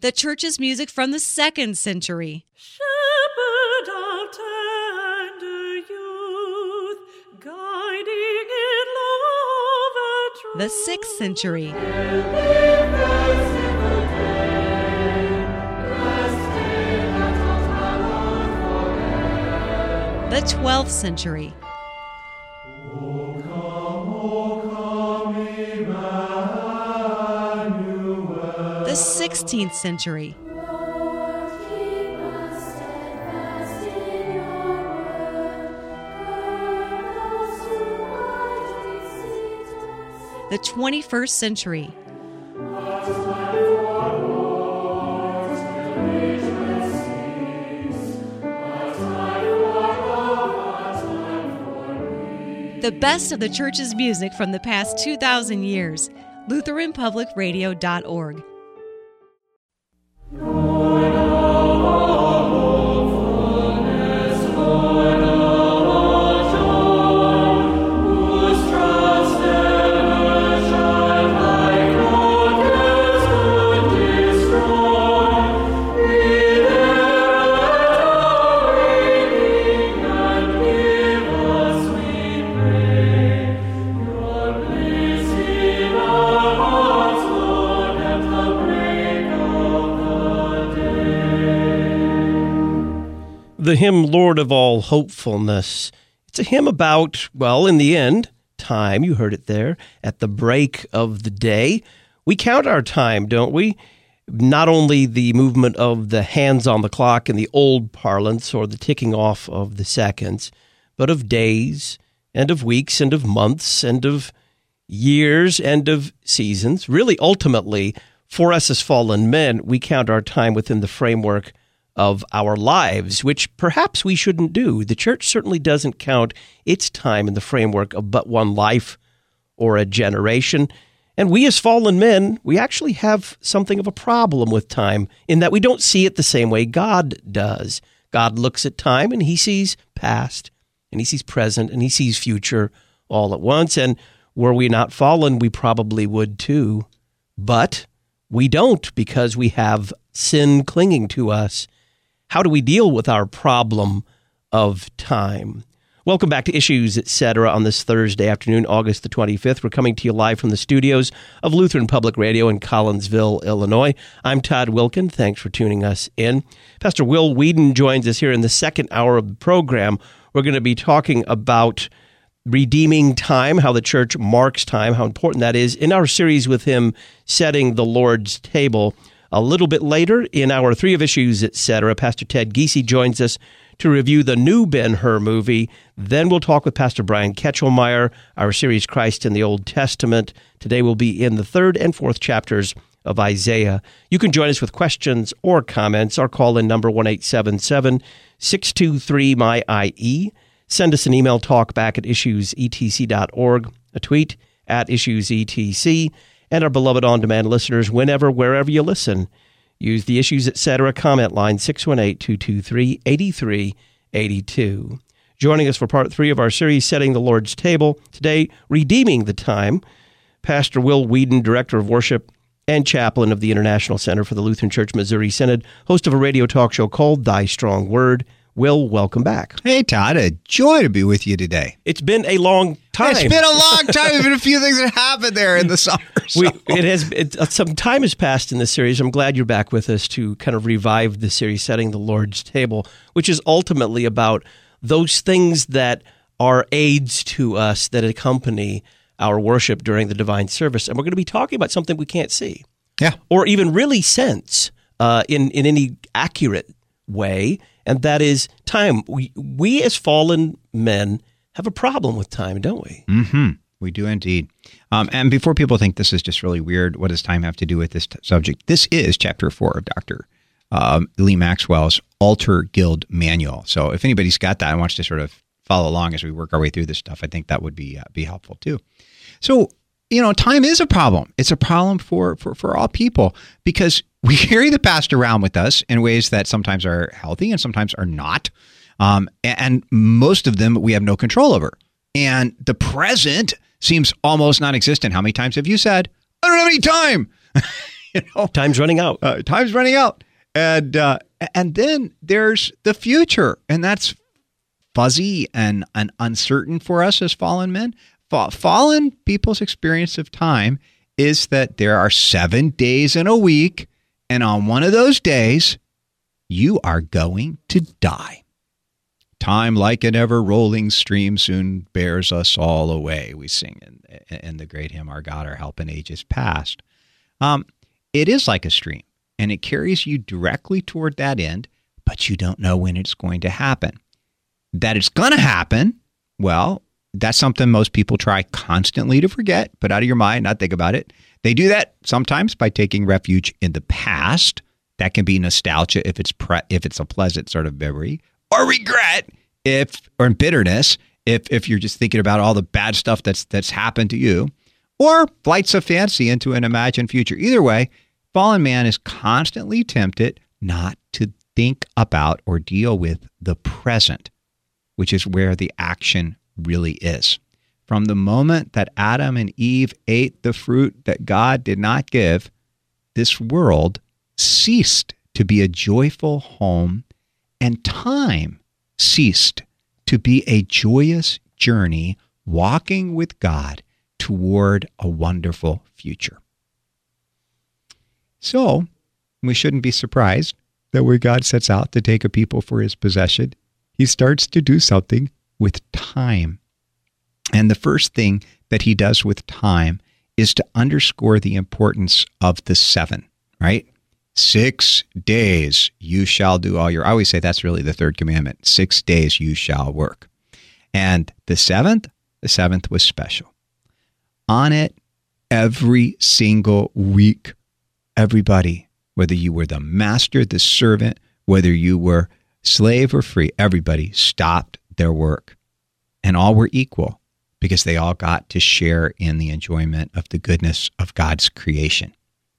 The church's music from the 2nd century. Shepherd of tender youth, guiding in love and truth. The 6th century. The 12th century. The 16th century. The 21st century. The best of the church's music from the past 2,000 years. LutheranPublicRadio.org. The hymn, Lord of All Hopefulness. It's a hymn about, well, in the end, time. You heard it there. At the break of the day, we count our time, don't we? Not only the movement of the hands on the clock in the old parlance or the ticking off of the seconds, but of days and of weeks and of months and of years and of seasons. Really, ultimately, for us as fallen men, we count our time within the framework of our lives, which perhaps we shouldn't do. The church certainly doesn't count its time in the framework of but one life or a generation. And we as fallen men, we actually have something of a problem with time in that we don't see it the same way God does. God looks at time and he sees past and he sees present and he sees future all at once. And were we not fallen, we probably would too. But we don't because we have sin clinging to us. How do we deal with our problem of time? Welcome back to Issues, Etc. on this Thursday afternoon, August the 25th. We're coming to you live from the studios of Lutheran Public Radio in Collinsville, Illinois. I'm Todd Wilkin. Thanks for tuning us in. Pastor Will Weedon joins us here in the second hour of the program. We're going to be talking about redeeming time, how the church marks time, how important that is in our series with him, Setting the Lord's Table. A little bit later, in our 3 of Issues, Etc., Pastor Ted Giese joins us to review the new Ben-Hur movie. Then we'll talk with Pastor Brian Ketchelmeyer, our series Christ in the Old Testament. Today we'll be in the 3rd and 4th chapters of Isaiah. You can join us with questions or comments. Our call-in number 1-877-623-MY-IE. Send us an email, talkback@issuesetc.org, a tweet @issuesetc. And our beloved on-demand listeners, whenever, wherever you listen, use the Issues, Etc. comment line 618-223-8382. Joining us for part 3 of our series, Setting the Lord's Table, today, Redeeming the Time, Pastor Will Weedon, Director of Worship and Chaplain of the International Center for the Lutheran Church Missouri Synod, host of a radio talk show called Thy Strong Word. Will, welcome back. Hey, Todd. A joy to be with you today. It's been a long time. It's been a long time. There's been a few things that happened there in the summer. So. Some time has passed in this series. I'm glad you're back with us to kind of revive the series, Setting the Lord's Table, which is ultimately about those things that are aids to us that accompany our worship during the divine service. And we're going to be talking about something we can't see. Yeah. Or even really sense in any accurate way, and that is time. We as fallen men have a problem with time, don't we? Mm-hmm. We do indeed. And before people think this is just really weird, what does time have to do with this subject? This is Chapter 4 of Dr. Lee Maxwell's Altar Guild Manual. So if anybody's got that and wants to sort of follow along as we work our way through this stuff, I think that would be helpful too. So, time is a problem. It's a problem for all people because we carry the past around with us in ways that sometimes are healthy and sometimes are not. And most of them we have no control over. And the present seems almost non-existent. How many times have you said, I don't have any time? Time's running out. Time's running out. And then there's the future, and that's fuzzy and uncertain for us as fallen men. Fallen people's experience of time is that there are 7 days in a week, and on one of those days, you are going to die. Time, like an ever-rolling stream, soon bears us all away, we sing in the great hymn, Our God, Our Help in Ages Past. It is like a stream, and it carries you directly toward that end, but you don't know when it's going to happen. That it's going to happen, well, that's something most people try constantly to forget, put out of your mind, not think about it. They do that sometimes by taking refuge in the past. That can be nostalgia if it's a pleasant sort of memory, or regret or bitterness if you're just thinking about all the bad stuff that's happened to you, or flights of fancy into an imagined future. Either way, fallen man is constantly tempted not to think about or deal with the present, which is where the action really is. From the moment that Adam and Eve ate the fruit that God did not give, this world ceased to be a joyful home, and time ceased to be a joyous journey walking with God toward a wonderful future. So, we shouldn't be surprised that when God sets out to take a people for his possession, he starts to do something with time. And the first thing that he does with time is to underscore the importance of the 7, right? 6 days you shall do all your... I always say that's really the third commandment. 6 days you shall work. And the seventh was special. On it, every single week, everybody, whether you were the master, the servant, whether you were slave or free, everybody stopped their work. And all were equal because they all got to share in the enjoyment of the goodness of God's creation.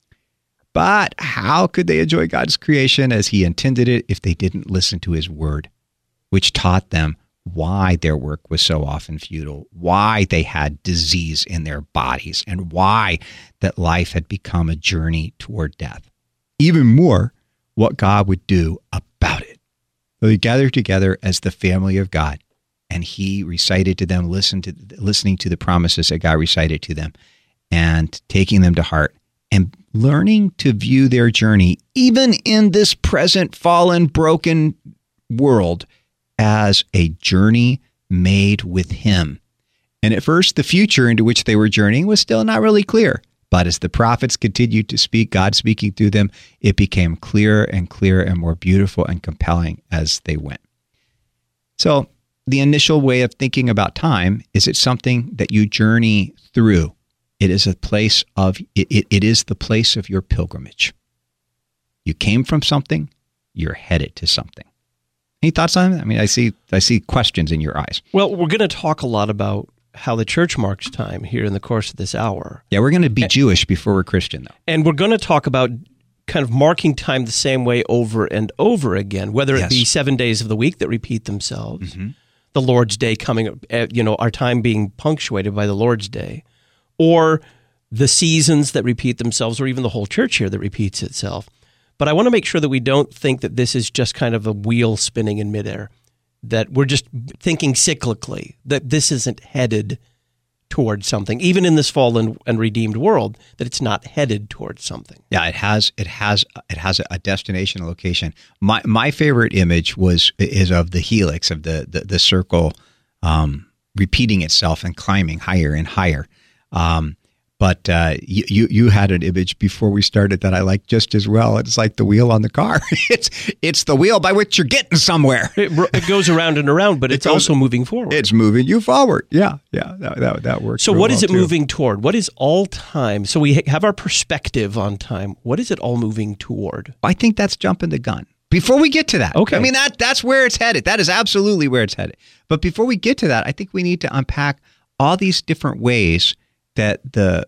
But how could they enjoy God's creation as he intended it if they didn't listen to his word, which taught them why their work was so often futile, why they had disease in their bodies, and why that life had become a journey toward death? Even more, what God would do about it. So they gathered together as the family of God, and he recited to them, listening to the promises that God recited to them, and taking them to heart, and learning to view their journey, even in this present fallen, broken world, as a journey made with him. And at first, the future into which they were journeying was still not really clear. But as the prophets continued to speak, God speaking through them, it became clearer and clearer and more beautiful and compelling as they went. So the initial way of thinking about time is it's something that you journey through. It is a place of it is the place of your pilgrimage. You came from something, you're headed to something. Any thoughts on that? I mean, I see questions in your eyes. Well, we're going to talk a lot about how the church marks time here in the course of this hour. Yeah, we're going to be Jewish before we're Christian, though. And we're going to talk about kind of marking time the same way over and over again, whether it be 7 days of the week that repeat themselves, the Lord's Day coming, our time being punctuated by the Lord's Day, or the seasons that repeat themselves, or even the whole church here that repeats itself. But I want to make sure that we don't think that this is just kind of a wheel spinning in midair, that we're just thinking cyclically, that this isn't headed towards something, even in this fallen and redeemed world, that it's not headed towards something. Yeah, it has a destination, a location. My favorite image is of the helix, of the circle repeating itself and climbing higher and higher. But you had an image before we started that I like just as well. It's like the wheel on the car. It's the wheel by which you're getting somewhere. It goes around and around, but it's also moving forward. It's moving you forward. Yeah, that works. So what is it moving toward? What is all time? So we have our perspective on time. What is it all moving toward? I think that's jumping the gun. Before we get to that, okay. I mean, that's where it's headed. That is absolutely where it's headed. But before we get to that, I think we need to unpack all these different ways that the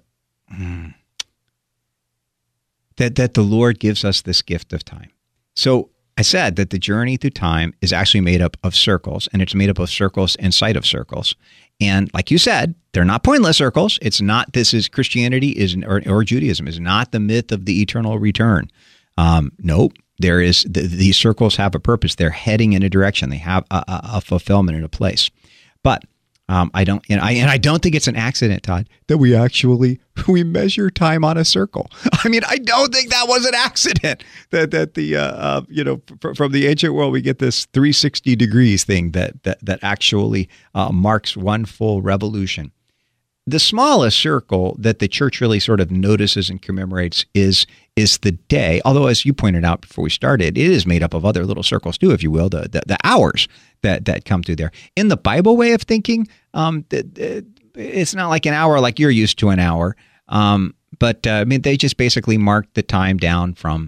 Lord gives us this gift of time. So I said that the journey through time is actually made up of circles, and it's made up of circles inside of circles. And like you said, they're not pointless circles. It's not, Christianity or Judaism is not the myth of the eternal return. Nope. These circles have a purpose. They're heading in a direction. They have a fulfillment in a place. But I don't think it's an accident, Todd, that we measure time on a circle. I mean, I don't think that was an accident that from the ancient world we get this 360 degrees thing that actually marks one full revolution. The smallest circle that the church really sort of notices and commemorates is the day. Although, as you pointed out before we started, it is made up of other little circles too, if you will, the hours that come through there. In the Bible way of thinking, it's not like an hour like you're used to an hour. But they just basically mark the time down from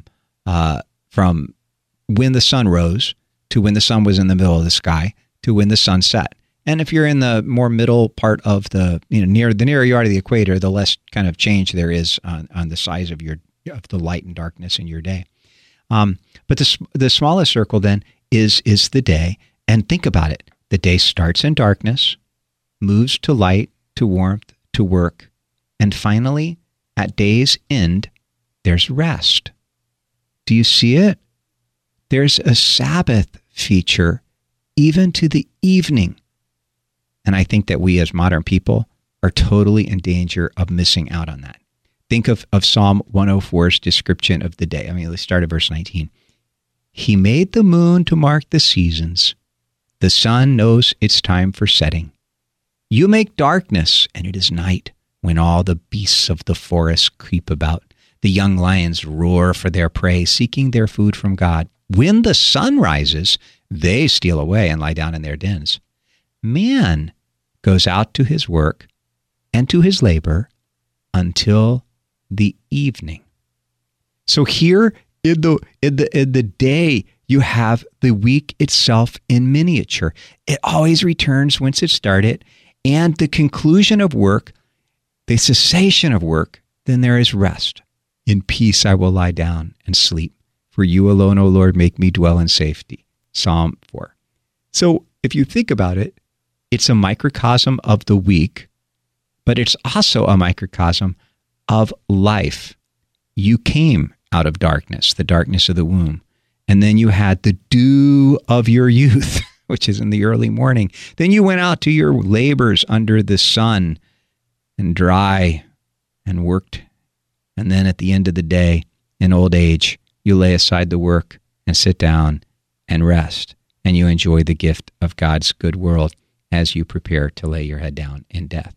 when the sun rose to when the sun was in the middle of the sky to when the sun set. And if you're in the more middle part of the nearer you are to the equator, the less kind of change there is on the size of the light and darkness in your day. But the smallest circle then is the day. And think about it. The day starts in darkness, moves to light, to warmth, to work. And finally, at day's end, there's rest. Do you see it? There's a Sabbath feature even to the evening. And I think that we as modern people are totally in danger of missing out on that. Think of Psalm 104's description of the day. Let's start at verse 19. He made the moon to mark the seasons. The sun knows its time for setting. You make darkness, and it is night, when all the beasts of the forest creep about. The young lions roar for their prey, seeking their food from God. When the sun rises, they steal away and lie down in their dens. Man goes out to his work and to his labor until the evening. So here in the day, you have the week itself in miniature. It always returns whence it started, and the conclusion of work, the cessation of work, then there is rest. In peace I will lie down and sleep. For you alone, O Lord, make me dwell in safety. Psalm 4. So if you think about it, it's a microcosm of the week, but it's also a microcosm of life. You came out of darkness, the darkness of the womb, and then you had the dew of your youth, which is in the early morning. Then you went out to your labors under the sun and dry and worked. And then at the end of the day, in old age, you lay aside the work and sit down and rest, and you enjoy the gift of God's good world as you prepare to lay your head down in death.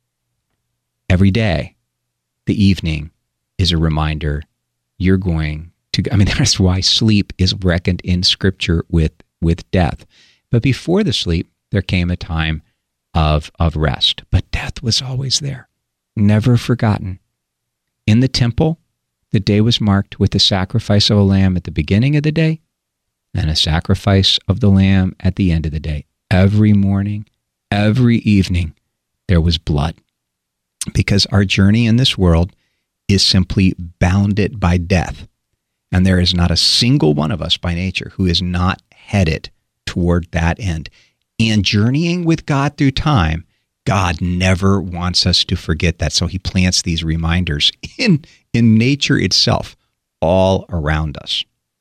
Every day, the evening is a reminder you're going to, that's why sleep is reckoned in Scripture with death. But before the sleep, there came a time of rest. But death was always there, never forgotten. In the temple, the day was marked with the sacrifice of a lamb at the beginning of the day and a sacrifice of the lamb at the end of the day. Every morning, every evening, there was blood. Because our journey in this world is simply bounded by death. And there is not a single one of us by nature who is not headed toward that end. And journeying with God through time, God never wants us to forget that. So he plants these reminders in nature itself all around us.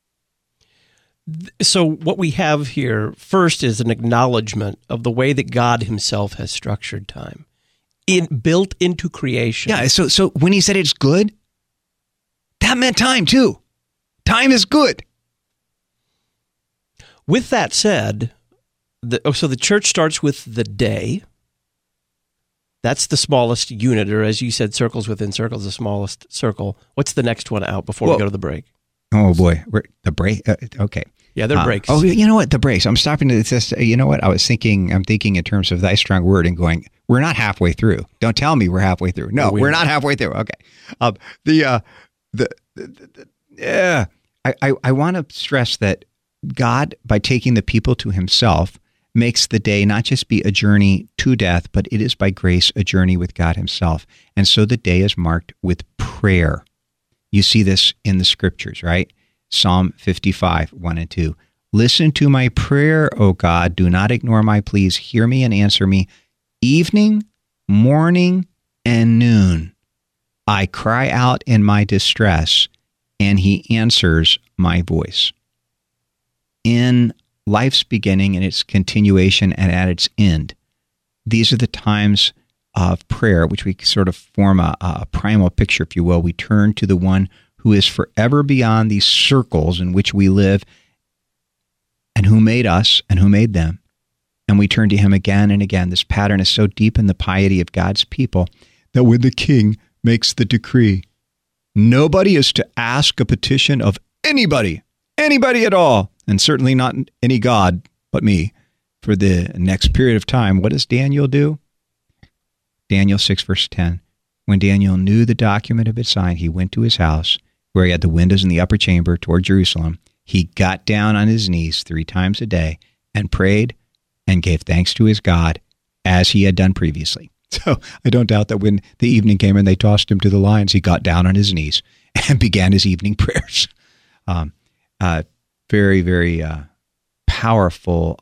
So what we have here first is an acknowledgement of the way that God himself has structured time, built into creation. Yeah, so when he said it's good, that meant time too. Time is good. With that said, so the church starts with the day. That's the smallest unit, or as you said, circles within circles, the smallest circle. What's the next one out before we go to the break? Oh, boy. The break? Okay. Yeah, they're breaks. Oh, you know what? The breaks. I'm stopping to this. You know what? I'm thinking in terms of thy strong word and going, we're not halfway through. Don't tell me we're halfway through. No, we're not halfway through. Okay. I want to stress that God, by taking the people to himself, makes the day not just be a journey to death, but it is by grace a journey with God himself. And so the day is marked with prayer. You see this in the scriptures, right? Psalm 55, 1 and 2. Listen to my prayer, O God. Do not ignore my pleas. Hear me and answer me. Evening, morning, and noon, I cry out in my distress, and he answers my voice. In life's beginning and its continuation and at its end, these are the times of prayer, which we sort of form a primal picture, if you will. We turn to the one who is forever beyond these circles in which we live and who made us and who made them. And we turn to him again and again. This pattern is so deep in the piety of God's people that when the king makes the decree, nobody is to ask a petition of anybody at all, and certainly not any God but me, for the next period of time. What does Daniel do? Daniel 6, verse 10. When Daniel knew the document had been signed, he went to his house, where he had the windows in the upper chamber toward Jerusalem. He got down on his knees 3 times a day and prayed and gave thanks to his God as he had done previously. So I don't doubt that when the evening came and they tossed him to the lions, he got down on his knees and began his evening prayers. Very, very powerful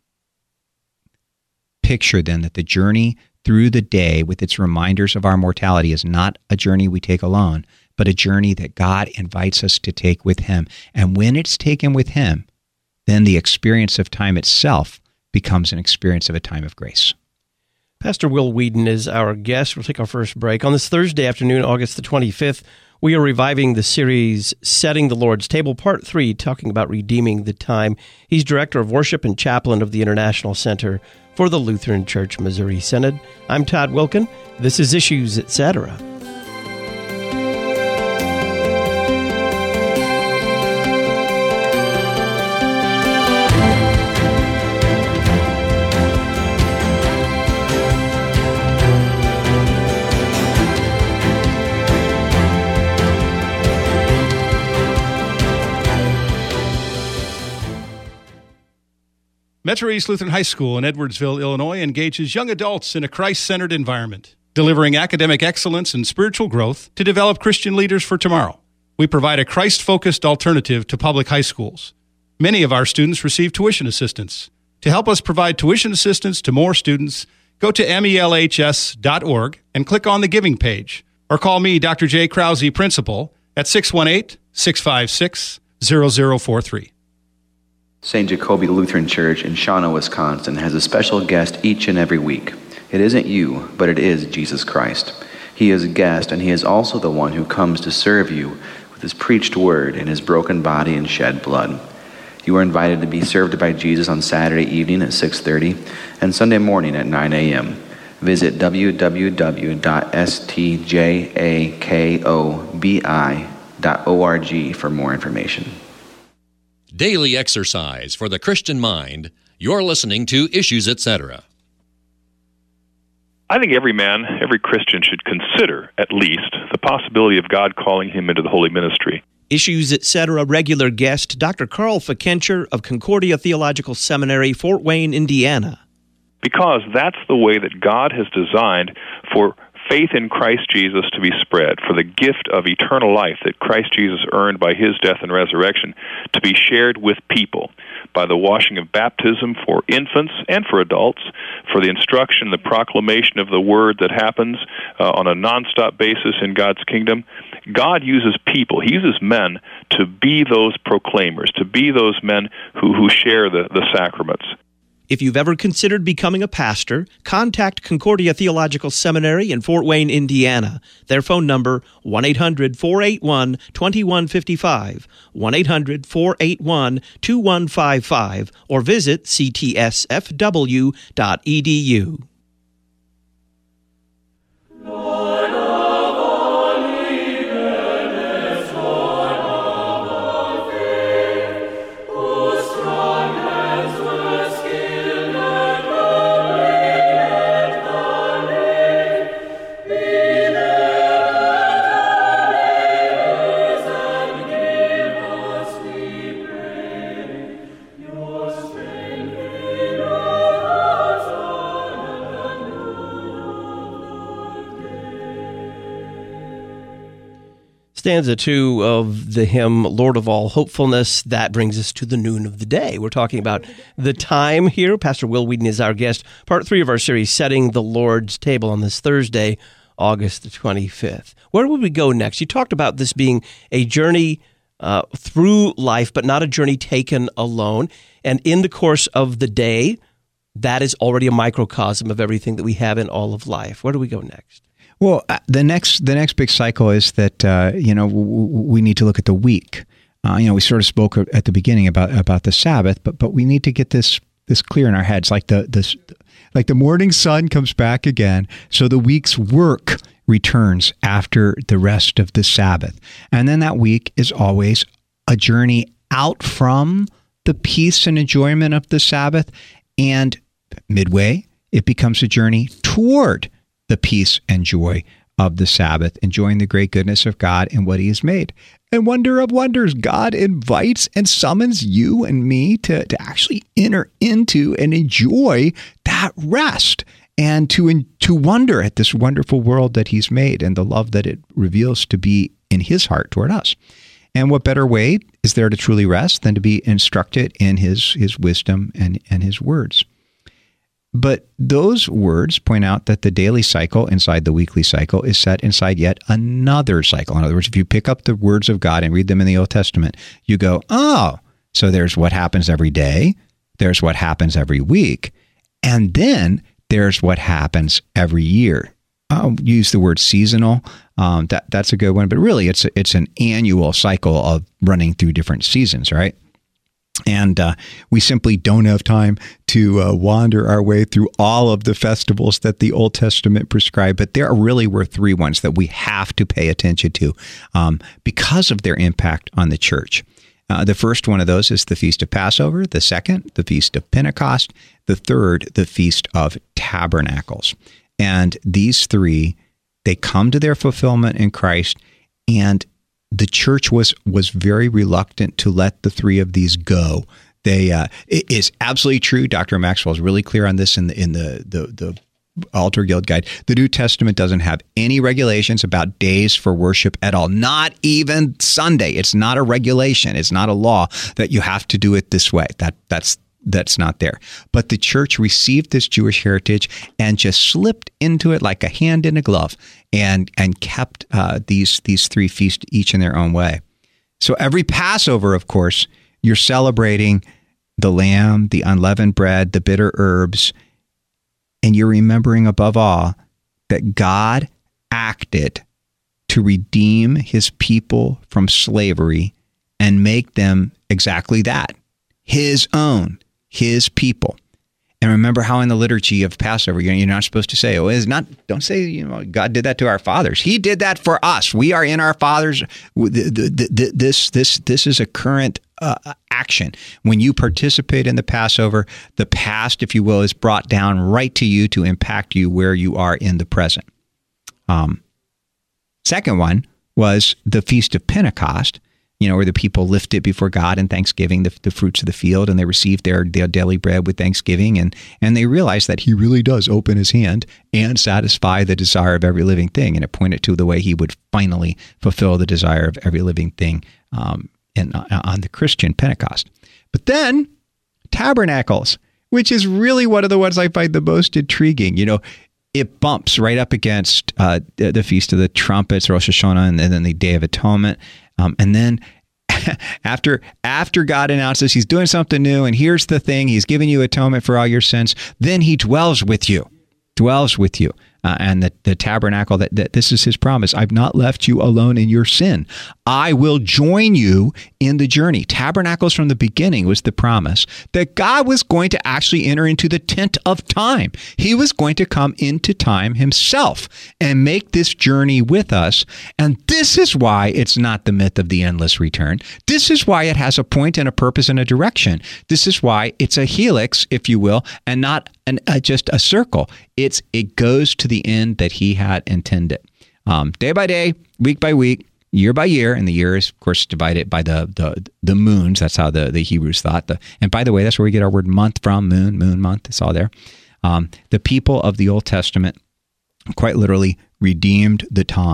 picture then that the journey through the day with its reminders of our mortality is not a journey we take alone, but a journey that God invites us to take with him. And when it's taken with him, then the experience of time itself becomes an experience of a time of grace. Pastor Will Whedon is our guest. We'll take our first break. On this Thursday afternoon, August the 25th, we are reviving the series Setting the Lord's Table, Part 3, talking about redeeming the time. He's Director of Worship and Chaplain of the International Center for the Lutheran Church Missouri Synod. I'm Todd Wilkin. This is Issues, Etc. Metro East Lutheran High School in Edwardsville, Illinois, engages young adults in a Christ-centered environment, delivering academic excellence and spiritual growth to develop Christian leaders for tomorrow. We provide a Christ-focused alternative to public high schools. Many of our students receive tuition assistance. To help us provide tuition assistance to more students, go to melhs.org and click on the Giving page, or call me, Dr. J. Krause, Principal, at 618-656-0043. St. Jacobi Lutheran Church in Shawano, Wisconsin has a special guest each and every week. It isn't you, but it is Jesus Christ. He is a guest, and he is also the one who comes to serve you with his preached word and his broken body and shed blood. You are invited to be served by Jesus on Saturday evening at 6:30 and Sunday morning at 9 a.m. Visit www.stjakobi.org for more information. Daily exercise for the Christian mind. You're listening to Issues, Etc. I think every man, every Christian should consider, at least, the possibility of God calling him into the holy ministry. Issues, Etc. regular guest, Dr. Carl Fikencher of Concordia Theological Seminary, Fort Wayne, Indiana. Because that's the way that God has designed for faith in Christ Jesus to be spread, for the gift of eternal life that Christ Jesus earned by his death and resurrection to be shared with people by the washing of baptism for infants and for adults, for the instruction, the proclamation of the word that happens on a nonstop basis in God's kingdom. God uses people, he uses men to be those proclaimers, to be those men who share the sacraments. If you've ever considered becoming a pastor, contact Concordia Theological Seminary in Fort Wayne, Indiana. Their phone number, 1-800-481-2155, 1-800-481-2155, or visit ctsfw.edu. Stanza 2 of the hymn, Lord of All Hopefulness, that brings us to the noon of the day. We're talking about the time here. Pastor Will Whedon is our guest. Part 3 of our series, Setting the Lord's Table, on this Thursday, August the 25th. Where would we go next? You talked about this being a journey through life, but not a journey taken alone. And in the course of the day, that is already a microcosm of everything that we have in all of life. Where do we go next? Well, the next big cycle is that we need to look at the week. We sort of spoke at the beginning about the Sabbath, but we need to get this clear in our heads. Like the morning sun comes back again, so the week's work returns after the rest of the Sabbath, and then that week is always a journey out from the peace and enjoyment of the Sabbath, and midway it becomes a journey toward the peace and joy of the Sabbath, enjoying the great goodness of God and what He has made. And wonder of wonders, God invites and summons you and me to actually enter into and enjoy that rest and to wonder at this wonderful world that He's made and the love that it reveals to be in His heart toward us. And what better way is there to truly rest than to be instructed in His wisdom and His words? But those words point out that the daily cycle inside the weekly cycle is set inside yet another cycle. In other words, if you pick up the words of God and read them in the Old Testament, you go, oh, so there's what happens every day, there's what happens every week, and then there's what happens every year. I'll use the word seasonal. That's a good one, but really it's an annual cycle of running through different seasons, right? And we simply don't have time to wander our way through all of the festivals that the Old Testament prescribed, but there really were 3 ones that we have to pay attention to because of their impact on the church. The first one of those is the Feast of Passover, the second, the Feast of Pentecost, the third, the Feast of Tabernacles. And these 3, they come to their fulfillment in Christ, and the church was very reluctant to let the 3 of these go. It is absolutely true. Dr. Maxwell is really clear on this in the Altar Guild Guide. The New Testament doesn't have any regulations about days for worship at all. Not even Sunday. It's not a regulation. It's not a law that you have to do it this way. That's not there. But the church received this Jewish heritage and just slipped into it like a hand in a glove and kept these 3 feasts each in their own way. So every Passover, of course, you're celebrating the lamb, the unleavened bread, the bitter herbs, and you're remembering above all that God acted to redeem His people from slavery and make them exactly that, His own. His people. And remember how in the liturgy of Passover, you're not supposed to say, don't say, God did that to our fathers. He did that for us. We are in our fathers. This is a current action. When you participate in the Passover, the past, if you will, is brought down right to you to impact you where you are in the present. Second one was the Feast of Pentecost, where the people lifted before God in thanksgiving the fruits of the field, and they received their daily bread with thanksgiving, and they realized that He really does open His hand and satisfy the desire of every living thing, and it pointed to the way He would finally fulfill the desire of every living thing on the Christian Pentecost. But then Tabernacles, which is really one of the ones I find the most intriguing. It bumps right up against the Feast of the Trumpets, Rosh Hashanah, and then the Day of Atonement. And then after God announces He's doing something new, and here's the thing, He's giving you atonement for all your sins, then He dwells with you. And the tabernacle, that this is His promise. I've not left you alone in your sin. I will join you in the journey. Tabernacles from the beginning was the promise that God was going to actually enter into the tent of time. He was going to come into time Himself and make this journey with us. And this is why it's not the myth of the endless return. This is why it has a point and a purpose and a direction. This is why it's a helix, if you will, and not just a circle. It goes to the end that He had intended. Day by day, week by week, year by year, and the year is, of course, divided by the moons. That's how the Hebrews thought. And by the way, that's where we get our word month from, moon month. It's all there. The people of the Old Testament quite literally redeemed the time.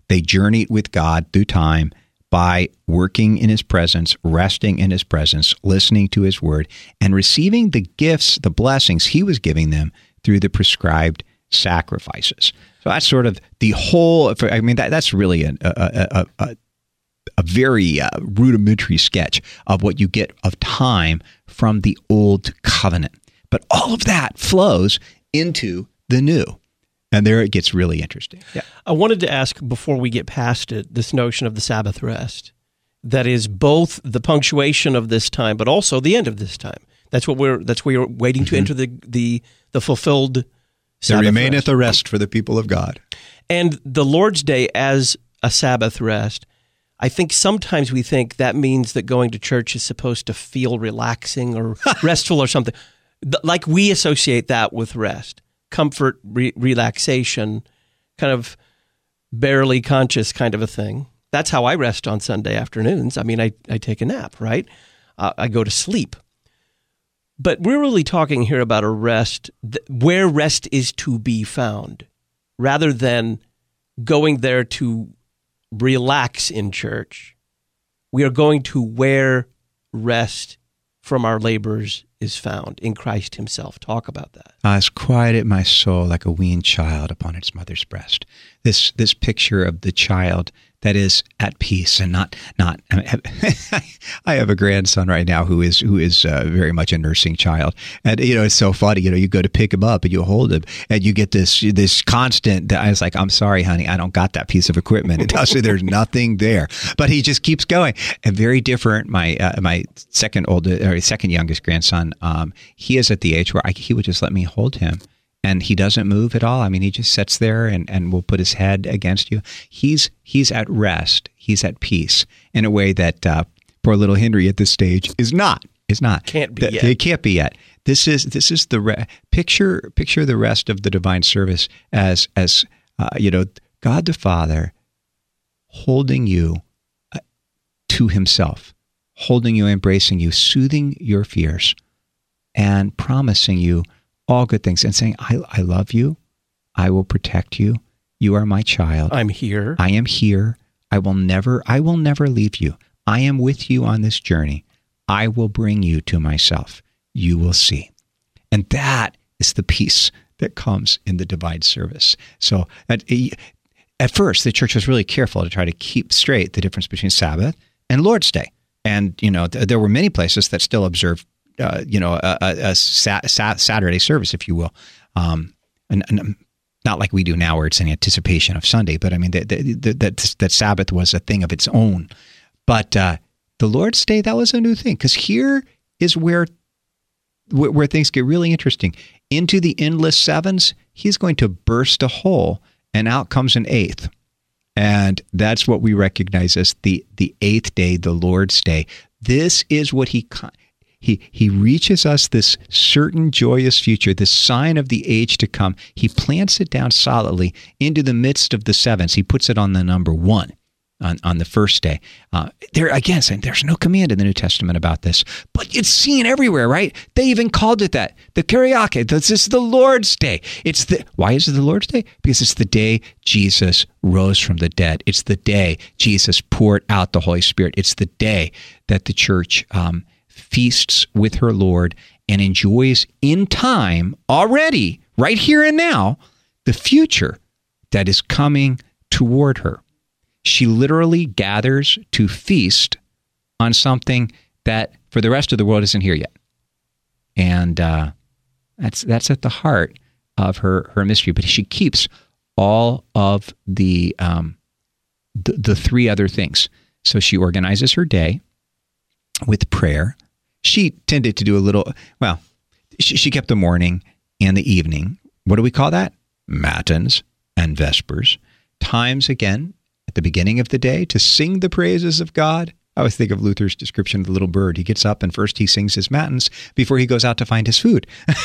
They journeyed with God through time by working in his presence, resting in his presence, listening to his word, and receiving the gifts, the blessings he was giving them through the prescribed sacrifices. So that's sort of the whole, I mean, that's really a very rudimentary sketch of what you get of time from the old covenant. But all of that flows into the new. And there it gets really interesting. Yeah. I wanted to ask, before we get past it, this notion of the Sabbath rest, that is both the punctuation of this time, but also the end of this time. That's what we're waiting to enter the fulfilled Sabbath there remaineth rest. a rest for the people of God. And the Lord's Day as a Sabbath rest, I think sometimes we think that means that going to church is supposed to feel relaxing or restful or something. Like we associate that with rest. Comfort, relaxation, kind of barely conscious kind of a thing. That's how I rest on Sunday afternoons. I mean, I take a nap, right? I go to sleep. But we're really talking here about a rest where rest is to be found, rather than going there to relax in church. We are going to where rest from our labors is found in Christ himself. Talk about that. As quieted my soul like a weaned child upon its mother's breast. This picture of the child that is at peace and not. I have a grandson right now who is very much a nursing child, and it's so funny. You go to pick him up and you hold him, and you get this constant. I was like, I'm sorry, honey, I don't got that piece of equipment. It tells you there's nothing there, but he just keeps going. And very different. My second youngest grandson, he is at the age where he would just let me hold him. And he doesn't move at all. I mean, he just sits there and will put his head against you. He's at rest. He's at peace in a way that poor little Henry at this stage is not. Can't be yet. It can't be yet. This is the picture the rest of the divine service as God the Father holding you to himself, holding you, embracing you, soothing your fears, and promising you all good things, and saying, I love you. I will protect you. You are my child. I'm here. I am here. I will never leave you. I am with you on this journey. I will bring you to myself. You will see. And that is the peace that comes in the divine service. So at first, the church was really careful to try to keep straight the difference between Sabbath and Lord's Day. And, there were many places that still observed a Saturday service, if you will, and not like we do now, where it's in anticipation of Sunday. But I mean, that Sabbath was a thing of its own. But the Lord's Day, that was a new thing, because here is where things get really interesting. Into the endless sevens, he's going to burst a hole, and out comes an eighth. And that's what we recognize as the eighth day, the Lord's Day. This is what He reaches us this certain joyous future, this sign of the age to come. He plants it down solidly into the midst of the sevens. He puts it on the number 1 on the first day. There again, saying there's no command in the New Testament about this, but it's seen everywhere, right? They even called it that. The Kyriake. This is the Lord's Day. Why is it the Lord's Day? Because it's the day Jesus rose from the dead. It's the day Jesus poured out the Holy Spirit. It's the day that the church feasts with her Lord and enjoys in time already, right here and now, the future that is coming toward her. She literally gathers to feast on something that for the rest of the world isn't here yet. And that's at the heart of her mystery. But she keeps all of the three other things. So she organizes her day with prayer. She tended to do she kept the morning and the evening. What do we call that? Matins and vespers. Times, again, at the beginning of the day to sing the praises of God. I always think of Luther's description of the little bird. He gets up and first he sings his matins before he goes out to find his food.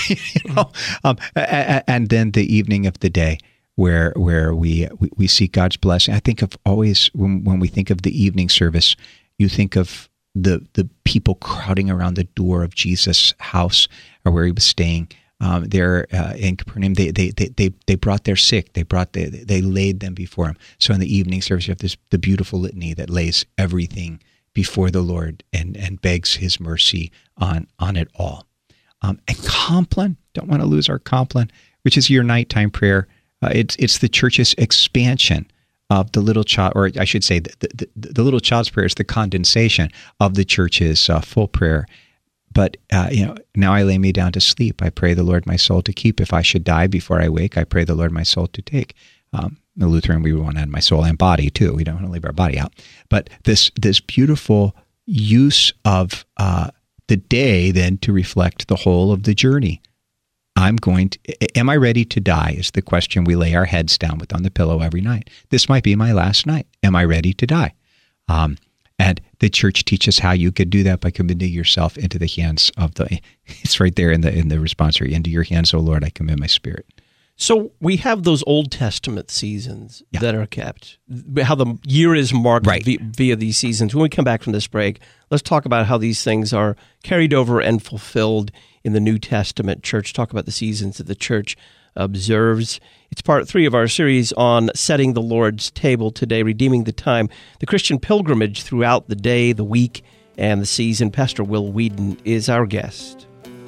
And then the evening of the day where we seek God's blessing. I think of always when we think of the evening service, you think of the people crowding around the door of Jesus' house or where he was staying, there in Capernaum, they brought their sick. They laid them before him. So in the evening service, you have the beautiful litany that lays everything before the Lord and begs his mercy on it all. And Compline, don't want to lose our Compline, which is your nighttime prayer. It's the church's expansion of the little child, or I should say the little child's prayer is the condensation of the church's full prayer. But, now I lay me down to sleep. I pray the Lord my soul to keep. If I should die before I wake, I pray the Lord my soul to take. The Lutheran, we want to add my soul and body too. We don't want to leave our body out. But this beautiful use of the day then to reflect the whole of the journey. Am I ready to die is the question we lay our heads down with on the pillow every night. This might be my last night. Am I ready to die? And the church teaches how you could do that by committing yourself into the hands of it's right there in the responsory, into your hands, O Lord, I commit my spirit. So we have those Old Testament seasons that are kept, how the year is marked via these seasons. When we come back from this break, let's talk about how these things are carried over and fulfilled in the New Testament church. Talk about the seasons that the church observes. It's part 3 of our series on setting the Lord's table today, redeeming the time, the Christian pilgrimage throughout the day, the week, and the season. Pastor Will Weedon is our guest.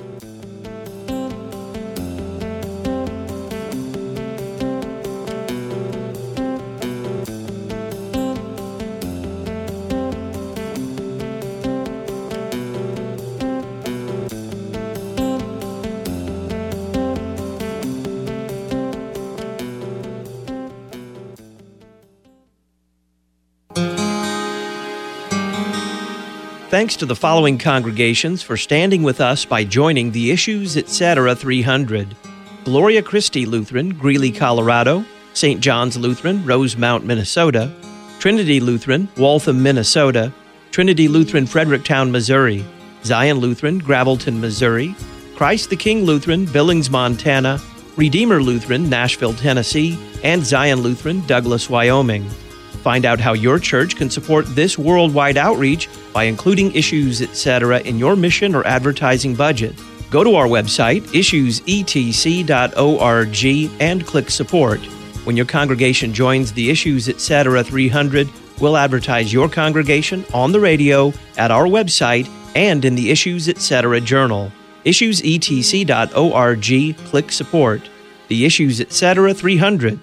Thanks to the following congregations for standing with us by joining the Issues Etc. 300. Gloria Christi Lutheran, Greeley, Colorado. St. John's Lutheran, Rosemount, Minnesota. Trinity Lutheran, Waltham, Minnesota. Trinity Lutheran, Fredericktown, Missouri. Zion Lutheran, Gravelton, Missouri. Christ the King Lutheran, Billings, Montana. Redeemer Lutheran, Nashville, Tennessee. And Zion Lutheran, Douglas, Wyoming. Find out how your church can support this worldwide outreach by including Issues Etc. in your mission or advertising budget. Go to our website, issuesetc.org, and click Support. When your congregation joins the Issues Etc. 300, we'll advertise your congregation on the radio, at our website, and in the Issues Etc. journal. issuesetc.org, click Support. The Issues Etc. 300.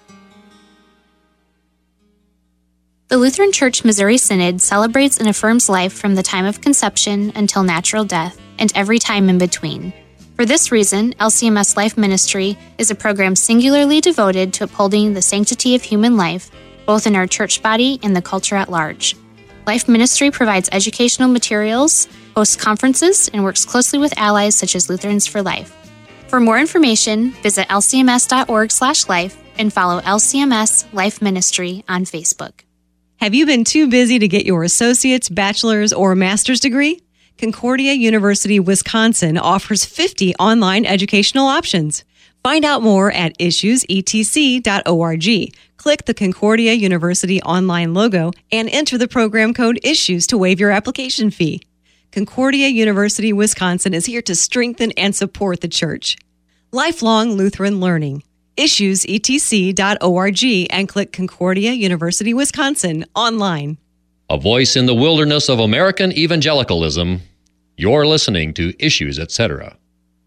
The Lutheran Church Missouri Synod celebrates and affirms life from the time of conception until natural death and every time in between. For this reason, LCMS Life Ministry is a program singularly devoted to upholding the sanctity of human life, both in our church body and the culture at large. Life Ministry provides educational materials, hosts conferences, and works closely with allies such as Lutherans for Life. For more information, visit lcms.org/life and follow LCMS Life Ministry on Facebook. Have you been too busy to get your associate's, bachelor's, or master's degree? Concordia University, Wisconsin offers 50 online educational options. Find out more at issuesetc.org. Click the Concordia University online logo and enter the program code ISSUES to waive your application fee. Concordia University, Wisconsin is here to strengthen and support the church. Lifelong Lutheran learning. issuesetc.org and click Concordia University, Wisconsin online. A voice in the wilderness of American evangelicalism. You're listening to Issues Etc.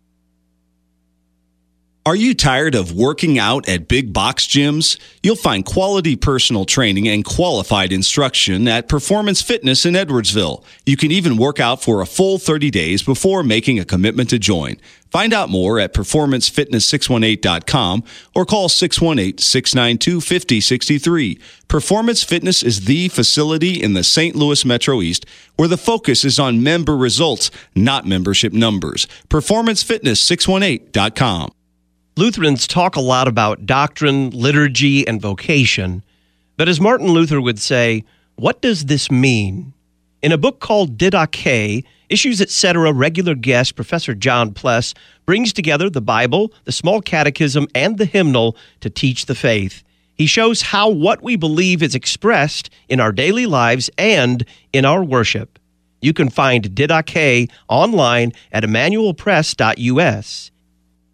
Are you tired of working out at big box gyms? You'll find quality personal training and qualified instruction at Performance Fitness in Edwardsville. You can even work out for a full 30 days before making a commitment to join. Find out more at performancefitness618.com or call 618-692-5063. Performance Fitness is the facility in the St. Louis Metro East where the focus is on member results, not membership numbers. Performancefitness618.com. Lutherans talk a lot about doctrine, liturgy, and vocation. But as Martin Luther would say, what does this mean? In a book called Didache, Issues Etc. regular guest Professor John Pless brings together the Bible, the Small Catechism, and the hymnal to teach the faith. He shows how what we believe is expressed in our daily lives and in our worship. You can find Didache online at emmanuelpress.us.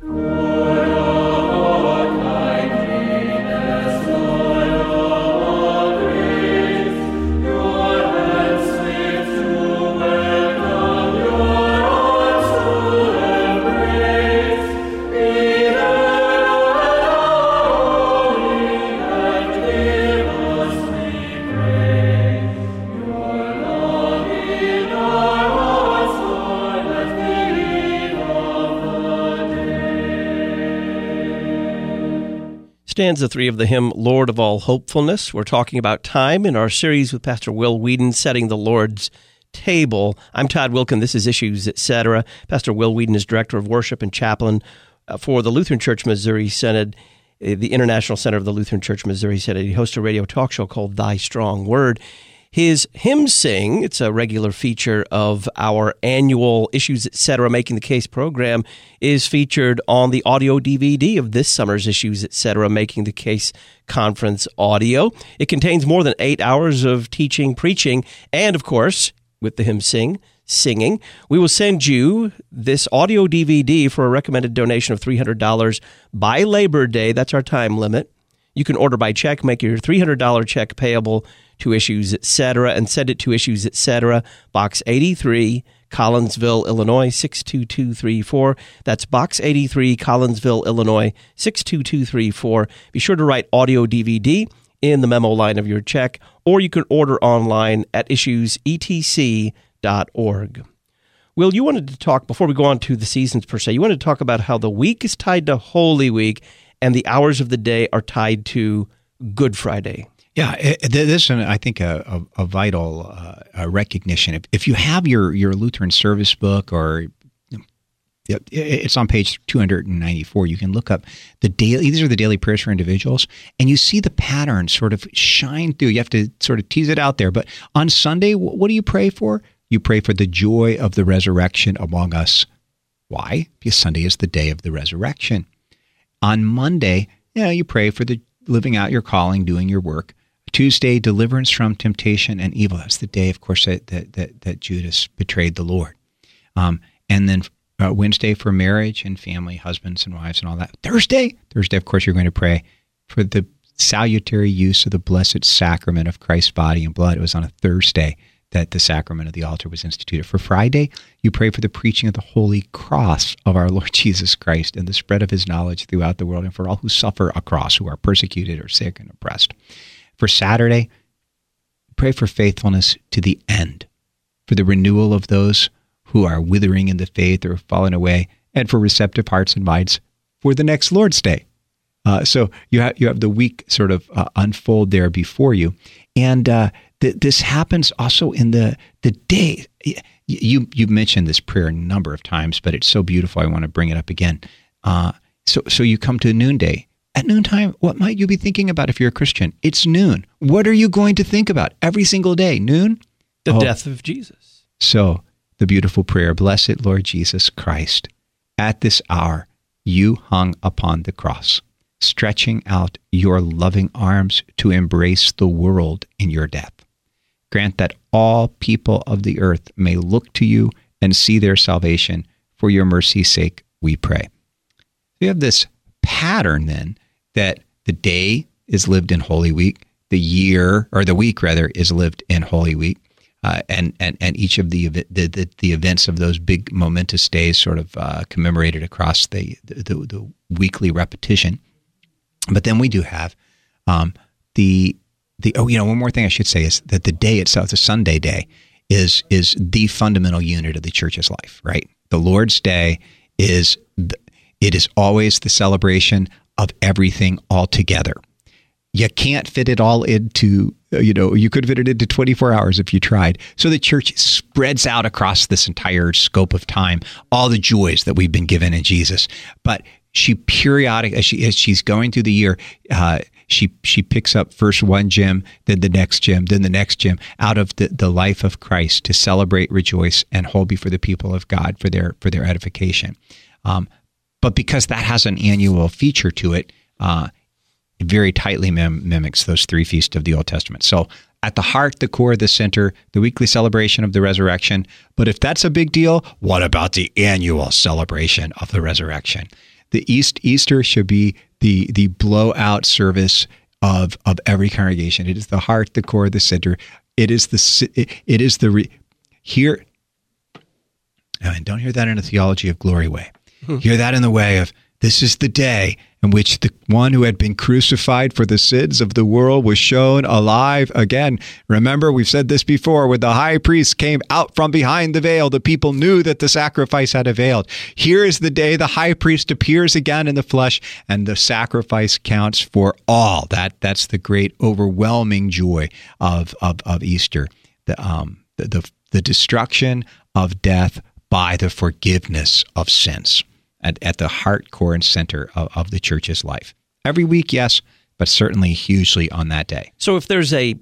Stanza 3 of the hymn, Lord of All Hopefulness. We're talking about time in our series with Pastor Will Whedon, Setting the Lord's Table. I'm Todd Wilkin. This is Issues, Etc. Pastor Will Whedon is Director of Worship and Chaplain for the Lutheran Church Missouri Synod, the International Center of the Lutheran Church Missouri Synod. He hosts a radio talk show called Thy Strong Word. His Hymn Sing, it's a regular feature of our annual Issues, Etc. Making the Case program, is featured on the audio DVD of this summer's Issues, Etc. Making the Case conference audio. It contains more than 8 hours of teaching, preaching, and, of course, with the Hymn Sing, singing. We will send you this audio DVD for a recommended donation of $300 by Labor Day. That's our time limit. You can order by check, make your $300 check payable to Issues, Etc., and send it to Issues, Etc., Box 83, Collinsville, Illinois, 62234. That's Box 83, Collinsville, Illinois, 62234. Be sure to write audio DVD in the memo line of your check, or you can order online at issuesetc.org. Will, you wanted to talk, before we go on to the seasons per se, you wanted to talk about how the week is tied to Holy Week, and the hours of the day are tied to Good Friday. Yeah, this is, I think, a vital recognition. If you have your Lutheran service book, or it's on page 294, you can look up the daily. These are the daily prayers for individuals, and you see the pattern sort of shine through. You have to sort of tease it out there. But on Sunday, what do you pray for? You pray for the joy of the resurrection among us. Why? Because Sunday is the day of the resurrection. On Monday, you pray for the living out your calling, doing your work. Tuesday, deliverance from temptation and evil. That's the day, of course, that Judas betrayed the Lord. And then Wednesday for marriage and family, husbands and wives and all that. Thursday, of course, you're going to pray for the salutary use of the blessed sacrament of Christ's body and blood. It was on a Thursday that the sacrament of the altar was instituted. For Friday, you pray for the preaching of the holy cross of our Lord Jesus Christ and the spread of his knowledge throughout the world, and for all who suffer a cross, who are persecuted or sick and oppressed. For Saturday, pray for faithfulness to the end, for the renewal of those who are withering in the faith or have fallen away, and for receptive hearts and minds for the next Lord's Day. So you have the week sort of unfold there before you. And this happens also in the day. You mentioned this prayer a number of times, but it's so beautiful. I want to bring it up again. So you come to noonday. At noontime, what might you be thinking about if you're a Christian? It's noon. What are you going to think about every single day? Noon? The death of Jesus. So the beautiful prayer, Blessed Lord Jesus Christ, at this hour you hung upon the cross, stretching out your loving arms to embrace the world in your death. Grant that all people of the earth may look to you and see their salvation. For your mercy's sake, we pray. We have this pattern then that the day is lived in Holy Week, the week is lived in Holy Week, and each of the events of those big momentous days sort of commemorated across the weekly repetition. But then we do have one more thing I should say is that the day itself, the Sunday day, is the fundamental unit of the church's life, right? The Lord's Day is always the celebration of everything all together. You can't fit it all into, you could fit it into 24 hours if you tried. So the church spreads out across this entire scope of time, all the joys that we've been given in Jesus. But she as she's going through the year, she picks up first one gem, then the next gem, then the next gem out of the life of Christ to celebrate, rejoice, and hold before the people of God for their edification. But because that has an annual feature to it, it very tightly mimics those three feasts of the Old Testament. So at the heart, the core, the center, the weekly celebration of the resurrection. But if that's a big deal, what about the annual celebration of the resurrection? Easter should be the blowout service of every congregation. It is the heart, the core, the center. Here. And don't hear that in a theology of glory way. Hear that in the way of, this is the day in which the one who had been crucified for the sins of the world was shown alive again. Remember, we've said this before, when the high priest came out from behind the veil, the people knew that the sacrifice had availed. Here is the day the high priest appears again in the flesh, and the sacrifice counts for all. That's the great overwhelming joy of Easter. The destruction of death by the forgiveness of sins at the heart, core, and center of the church's life. Every week, yes, but certainly hugely on that day. So if there's a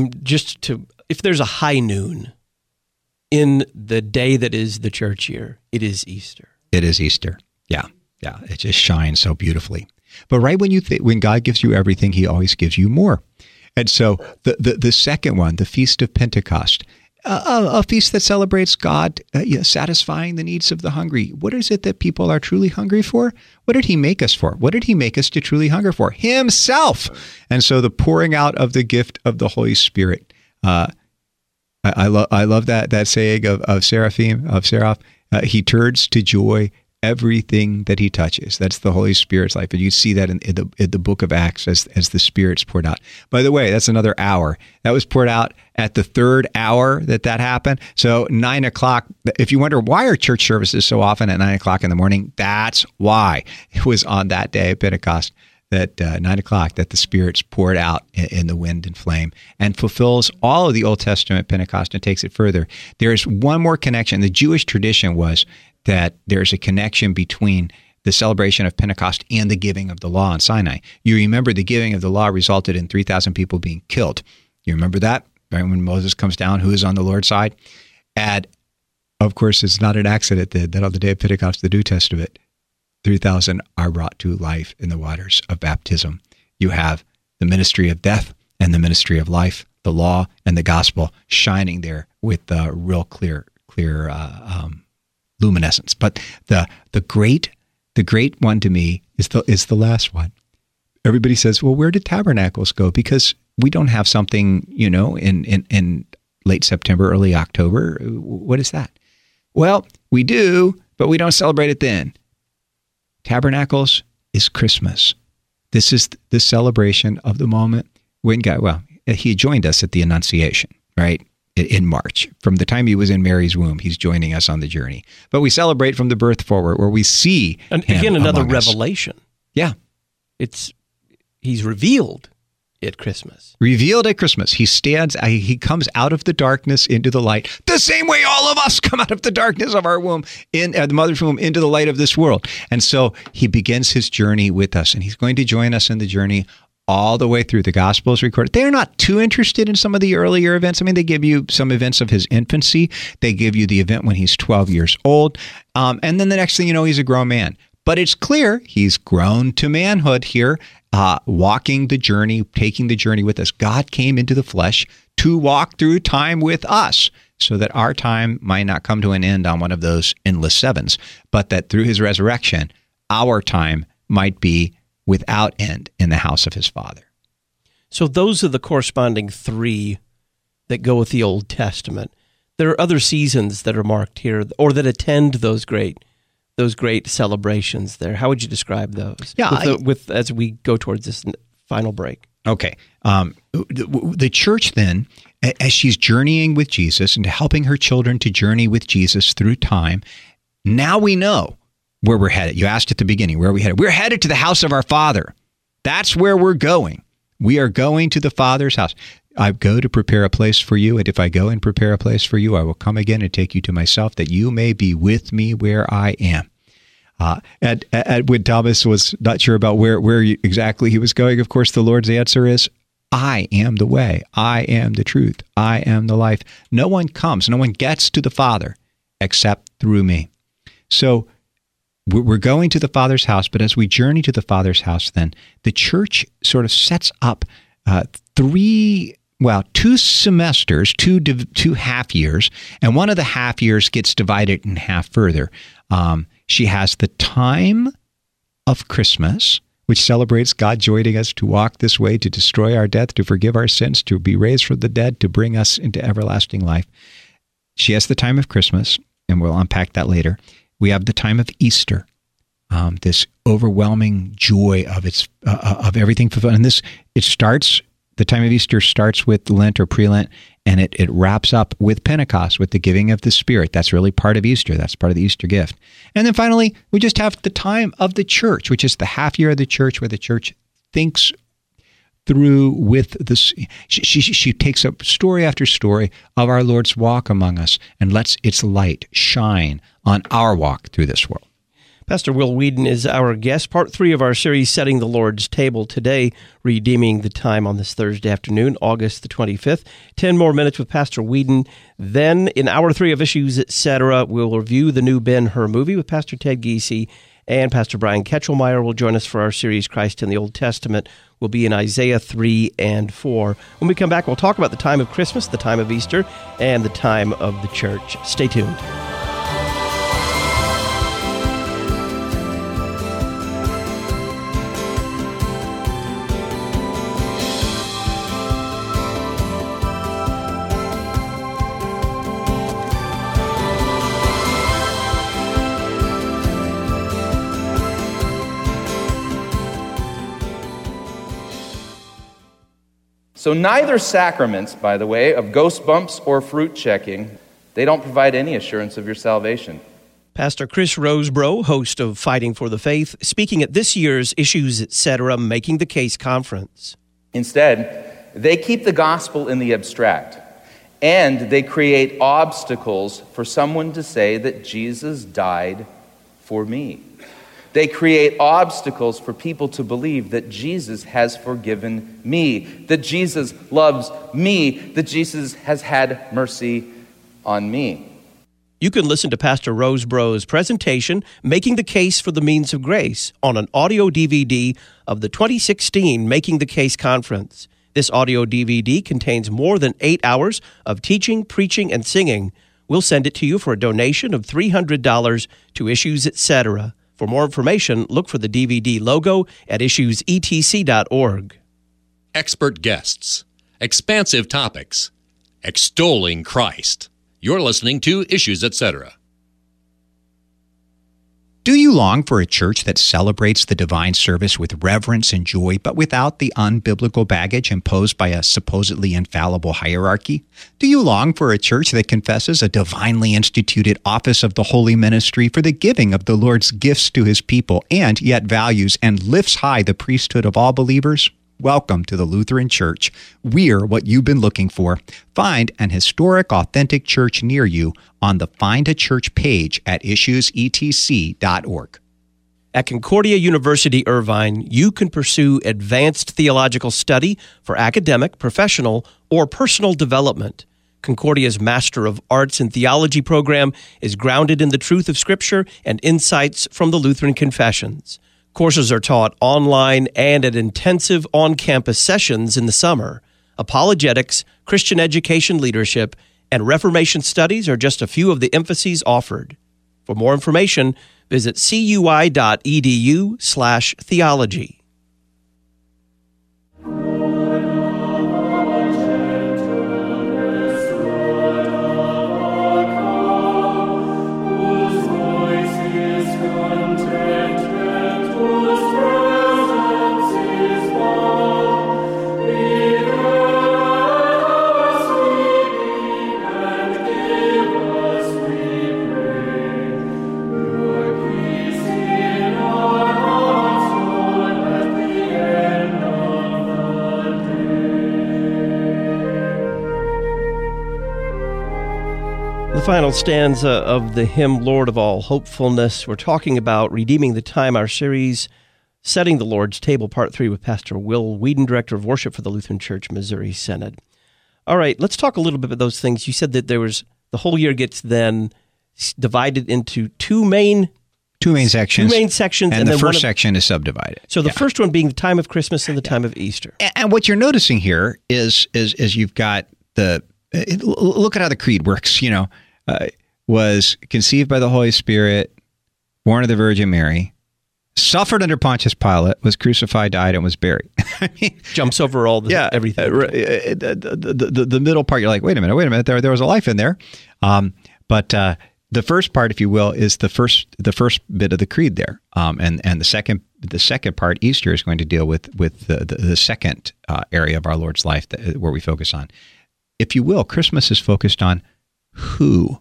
high noon in the day that is the church year, it is Easter. It is Easter. Yeah. It just shines so beautifully. But right when God gives you everything, he always gives you more. And so the second one, the Feast of Pentecost, a feast that celebrates God satisfying the needs of the hungry. What is it that people are truly hungry for? What did he make us for? What did he make us to truly hunger for? Himself. And so the pouring out of the gift of the Holy Spirit. I love that saying of Seraph. He turns to joy everything that he touches. That's the Holy Spirit's life. And you see that in the book of Acts as the Spirit's poured out. By the way, that's another hour. That was poured out at the third hour that happened. So 9 o'clock, if you wonder why are church services so often at 9 o'clock in the morning, that's why. It was on that day of Pentecost, that 9 o'clock, that the Spirit's poured out in the wind and flame and fulfills all of the Old Testament Pentecost and takes it further. There's one more connection. The Jewish tradition was that there's a connection between the celebration of Pentecost and the giving of the law on Sinai. You remember the giving of the law resulted in 3,000 people being killed. You remember that? Right when Moses comes down, who is on the Lord's side? And, of course, it's not an accident that on the day of Pentecost, the New Testament, 3,000 are brought to life in the waters of baptism. You have the ministry of death and the ministry of life, the law and the gospel shining there with real clear luminescence. But the great one to me is the last one. Everybody says, well, where did tabernacles go? Because we don't have something, in late September, early October. What is that? Well, we do, but we don't celebrate it then. Tabernacles is Christmas. This is the celebration of the moment when God, he joined us at the Annunciation, right? In March. From the time he was in Mary's womb, he's joining us on the journey. But we celebrate from the birth forward, where we see and again another revelation. Yeah. He's revealed at Christmas. Revealed at Christmas. He comes out of the darkness into the light, the same way all of us come out of the darkness of our womb, in the mother's womb, into the light of this world. And so he begins his journey with us, and he's going to join us in the journey all the way through. The gospel is recorded. They're not too interested in some of the earlier events. I mean, they give you some events of his infancy. They give you the event when he's 12 years old. And then the next thing you know, he's a grown man. But it's clear he's grown to manhood here, walking the journey, taking the journey with us. God came into the flesh to walk through time with us so that our time might not come to an end on one of those endless sevens, but that through his resurrection, our time might be without end in the house of his Father. So those are the corresponding three that go with the Old Testament. There are other seasons that are marked here, or that attend those great celebrations there. How would you describe those? Yeah, as we go towards this final break. Okay. The church then, as she's journeying with Jesus and helping her children to journey with Jesus through time, now we know where we're headed. You asked at the beginning, where are we headed? We're headed to the house of our Father. That's where we're going. We are going to the Father's house. I go to prepare a place for you, and if I go and prepare a place for you, I will come again and take you to myself, that you may be with me where I am. And when Thomas was not sure about where exactly he was going, of course, the Lord's answer is, I am the way, I am the truth, I am the life. No one gets to the Father except through me. So we're going to the Father's house, but as we journey to the Father's house, then the church sort of sets up 2 semesters, two half years, and one of the half years gets divided in half further. She has the time of Christmas, which celebrates God joining us to walk this way, to destroy our death, to forgive our sins, to be raised from the dead, to bring us into everlasting life. She has the time of Christmas, and we'll unpack that later. We have the time of Easter, this overwhelming joy of everything fulfilled. And the time of Easter starts with Lent or pre-Lent, and it wraps up with Pentecost, with the giving of the Spirit. That's really part of Easter. That's part of the Easter gift. And then finally, we just have the time of the church, which is the half year of the church, where the church thinks through with this. She takes up story after story of our Lord's walk among us and lets its light shine on our walk through this world. Pastor Will Weedon is our guest. Part 3 of our series, Setting the Lord's Table. Today, redeeming the time on this Thursday afternoon, August the 25th. 10 more minutes with Pastor Weedon. Then, in Hour 3 of Issues, Etc., we'll review the new Ben-Hur movie with Pastor Ted Giese. And Pastor Brian Ketchelmeyer will join us for our series, Christ in the Old Testament. We'll be in Isaiah 3 and 4. When we come back, we'll talk about the time of Christmas, the time of Easter, and the time of the church. Stay tuned. So neither sacraments, by the way, of ghost bumps or fruit checking, they don't provide any assurance of your salvation. Pastor Chris Rosebrough, host of Fighting for the Faith, speaking at this year's Issues, Etc., Making the Case conference. Instead, they keep the gospel in the abstract, and they create obstacles for someone to say that Jesus died for me. They create obstacles for people to believe that Jesus has forgiven me, that Jesus loves me, that Jesus has had mercy on me. You can listen to Pastor Rosebrough's presentation, Making the Case for the Means of Grace, on an audio DVD of the 2016 Making the Case conference. This audio DVD contains more than 8 hours of teaching, preaching, and singing. We'll send it to you for a donation of $300 to Issues, Etc. For more information, look for the DVD logo at issuesetc.org. Expert guests, expansive topics, extolling Christ. You're listening to Issues, Etc. Do you long for a church that celebrates the divine service with reverence and joy, but without the unbiblical baggage imposed by a supposedly infallible hierarchy? Do you long for a church that confesses a divinely instituted office of the holy ministry for the giving of the Lord's gifts to his people, and yet values and lifts high the priesthood of all believers? Welcome to the Lutheran Church. We're what you've been looking for. Find an historic, authentic church near you on the Find a Church page at issuesetc.org. At Concordia University Irvine, you can pursue advanced theological study for academic, professional, or personal development. Concordia's Master of Arts in Theology program is grounded in the truth of Scripture and insights from the Lutheran Confessions. Courses are taught online and at intensive on-campus sessions in the summer. Apologetics, Christian education leadership, and Reformation studies are just a few of the emphases offered. For more information, visit cui.edu/theology. The final stanza of the hymn, Lord of All Hopefulness. We're talking about Redeeming the Time, our series, Setting the Lord's Table, Part 3, with Pastor Will Weedon, Director of Worship for the Lutheran Church Missouri Synod. All right, let's talk a little bit about those things. You said that there was, the whole year gets then divided into two main sections. And the first section is subdivided. So the first one being the time of Christmas and the time of Easter. And what you're noticing here is you've got look at how the creed works, was conceived by the Holy Spirit, born of the Virgin Mary, suffered under Pontius Pilate, was crucified, died, and was buried. I mean, jumps over all the everything. The middle part, you're like, wait a minute. There was a life in there. But the first part, if you will, is the first bit of the creed there. And the second part, Easter, is going to deal with the second area of our Lord's life where we focus on. If you will, Christmas is focused on who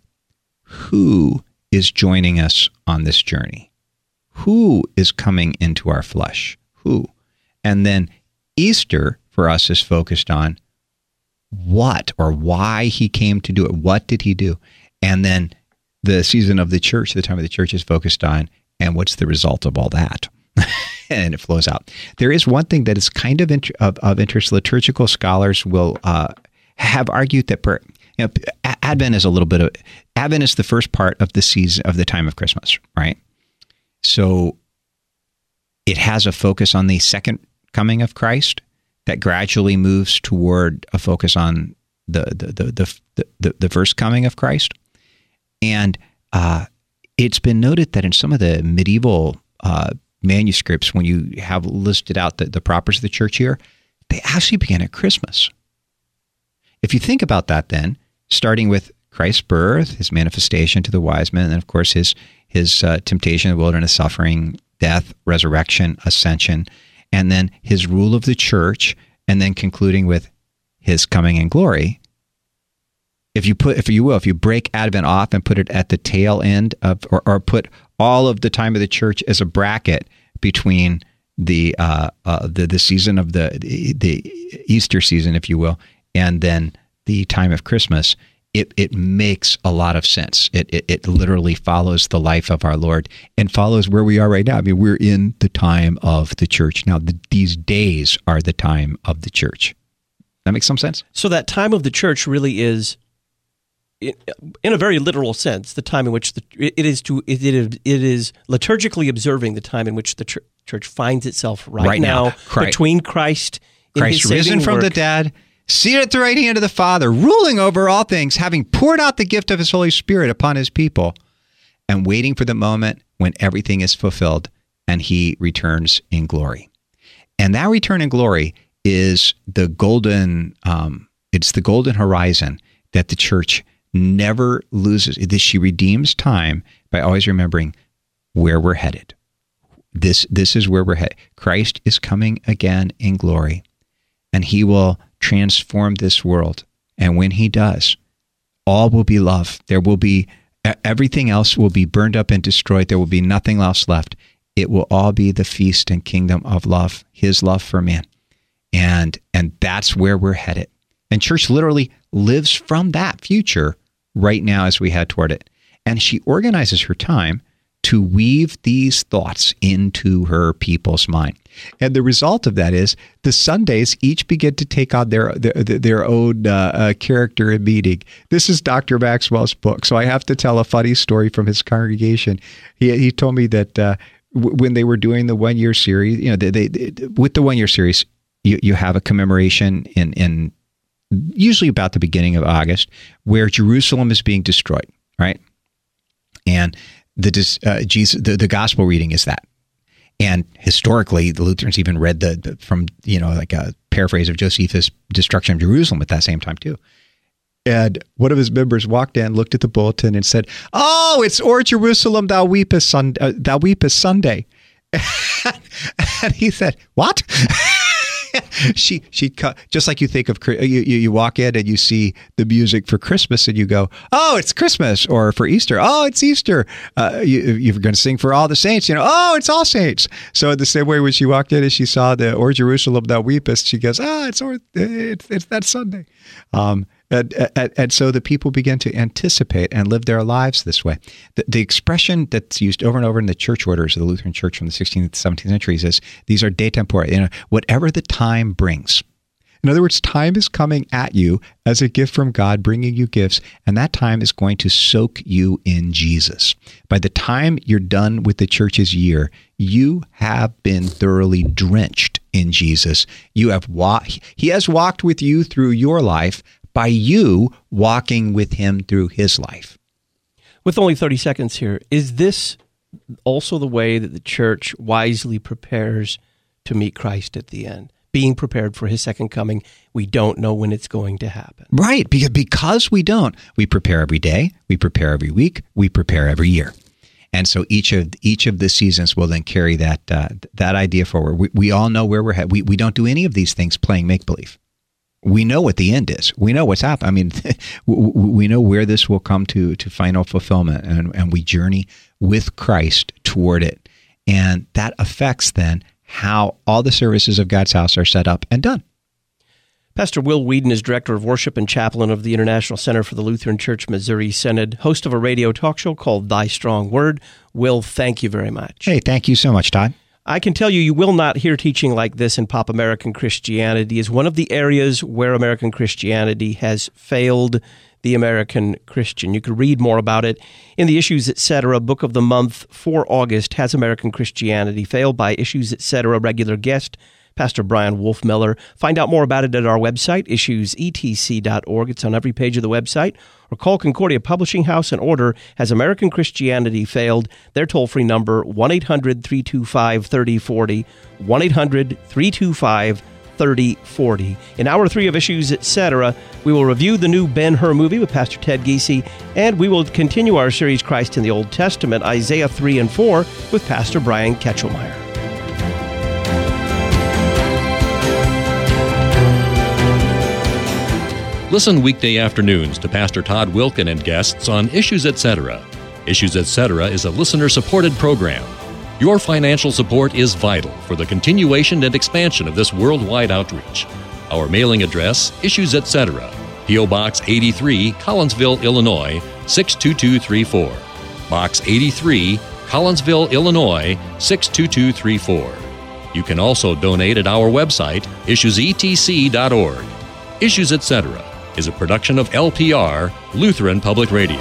is joining us on this journey. Who is coming into our flesh? Who? And then Easter for us is focused on what or why he came to do it. What did he do? And then the season of the church, the time of the church, is focused on, and what's the result of all that? And it flows out. There is one thing that is kind of interest. Liturgical scholars will have argued that Advent is Advent is the first part of the season of the time of Christmas, right? So it has a focus on the second coming of Christ that gradually moves toward a focus on the first coming of Christ. And it's been noted that in some of the medieval manuscripts, when you have listed out the propers of the church here, they actually begin at Christmas. If you think about that then, starting with Christ's birth, his manifestation to the wise men, and then of course his temptation in the wilderness, suffering, death, resurrection, ascension, and then his rule of the church, and then concluding with his coming in glory. If you break Advent off and put it at the tail end of, or put all of the time of the church as a bracket between the season of the Easter season, if you will, and then the time of Christmas, it makes a lot of sense. It literally follows the life of our Lord and follows where we are right now. I mean, we're in the time of the church. Now, these days are the time of the church. That makes some sense? So that time of the church really is, in a very literal sense, the time in which it is liturgically observing the time in which the church finds itself right now between Christ risen from the dead, seated at the right hand of the Father, ruling over all things, having poured out the gift of his Holy Spirit upon his people, and waiting for the moment when everything is fulfilled and he returns in glory. And that return in glory is the golden horizon that the church never loses. She redeems time by always remembering where we're headed. This is where we're headed. Christ is coming again in glory, and he will transform this world. And when he does, all will be love. There will be, everything else will be burned up and destroyed. There will be nothing else left. It will all be the feast and kingdom of love, his love for man. And that's where we're headed. And church literally lives from that future right now as we head toward it. And she organizes her time to weave these thoughts into her people's mind. And the result of that is the Sundays each begin to take on their own character and meaning. This is Dr. Maxwell's book, so I have to tell a funny story from his congregation. He told me that when they were doing the 1 year series, with the 1 year series, you have a commemoration in usually about the beginning of August, where Jerusalem is being destroyed, right? And the gospel reading is that. And historically, the Lutherans even read from like a paraphrase of Josephus' destruction of Jerusalem at that same time too. And one of his members walked in, looked at the bulletin, and said, "Oh, it's O Jerusalem, thou weepest Sunday." And he said, "What?" She just like you think of, you walk in and you see the music for Christmas and you go, "Oh, it's Christmas," or for Easter, "Oh, it's Easter." You're going to sing for all the saints, "Oh, it's all saints." So in the same way, when she walked in and she saw the "O Jerusalem, thou weepest," she goes, it's that Sunday. And so the people begin to anticipate and live their lives this way. The expression that's used over and over in the church orders of the Lutheran Church from the 16th and 17th centuries is, these are de tempore, whatever the time brings. In other words, time is coming at you as a gift from God, bringing you gifts, and that time is going to soak you in Jesus. By the time you're done with the church's year, you have been thoroughly drenched in Jesus. He has walked with you through your life by you walking with him through his life. With only 30 seconds here, is this also the way that the church wisely prepares to meet Christ at the end, being prepared for his second coming. We don't know when it's going to happen. Right, because we don't. We prepare every day, we prepare every week, we prepare every year. And so each of the seasons will then carry that idea forward. We all know where we're headed. We don't do any of these things playing make-believe. We know what the end is. We know what's happening. I mean, we know where this will come to final fulfillment, and we journey with Christ toward it. And that affects then how all the services of God's house are set up and done. Pastor Will Whedon is Director of Worship and Chaplain of the International Center for the Lutheran Church Missouri Synod, host of a radio talk show called Thy Strong Word. Will, thank you very much. Hey, thank you so much, Todd. I can tell you will not hear teaching like this in Pop American Christianity. Is one of the areas where American Christianity has failed the American Christian. You can read more about it in the Issues Etc. Book of the Month for August. Has American Christianity failed? By Issues Etc. regular guest Pastor Brian Wolfmiller. Find out more about it at our website, issuesetc.org. It's on every page of the website. Or call Concordia Publishing House and order Has American Christianity Failed? Their toll-free number, 1-800-325-3040, 1-800-325-3040. In Hour 3 of Issues Etc., we will review the new Ben-Hur movie with Pastor Ted Giese, and we will continue our series Christ in the Old Testament, Isaiah 3 and 4, with Pastor Brian Ketchelmeyer. Listen weekday afternoons to Pastor Todd Wilken and guests on Issues Etc. Issues Etc. is a listener-supported program. Your financial support is vital for the continuation and expansion of this worldwide outreach. Our mailing address, Issues Etc., P.O. Box 83, Collinsville, Illinois, 62234. Box 83, Collinsville, Illinois, 62234. You can also donate at our website, issuesetc.org. Issues Etc. is a production of LPR, Lutheran Public Radio.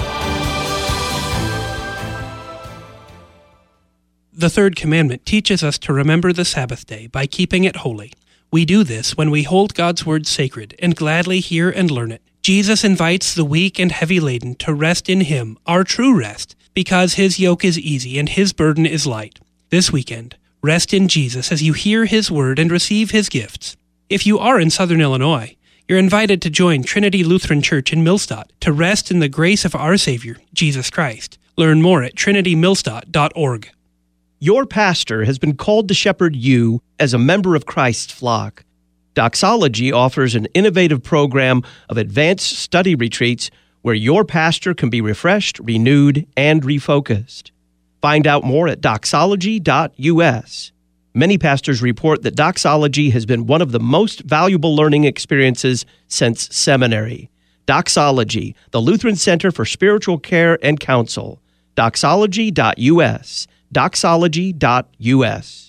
The third commandment teaches us to remember the Sabbath day by keeping it holy. We do this when we hold God's word sacred and gladly hear and learn it. Jesus invites the weak and heavy laden to rest in Him, our true rest, because His yoke is easy and His burden is light. This weekend, rest in Jesus as you hear His word and receive His gifts. If you are in Southern Illinois, you're invited to join Trinity Lutheran Church in Millstadt to rest in the grace of our Savior, Jesus Christ. Learn more at trinitymillstadt.org. Your pastor has been called to shepherd you as a member of Christ's flock. Doxology offers an innovative program of advanced study retreats where your pastor can be refreshed, renewed, and refocused. Find out more at doxology.us. Many pastors report that doxology has been one of the most valuable learning experiences since seminary. Doxology, the Lutheran Center for Spiritual Care and Counsel. Doxology.us. Doxology.us.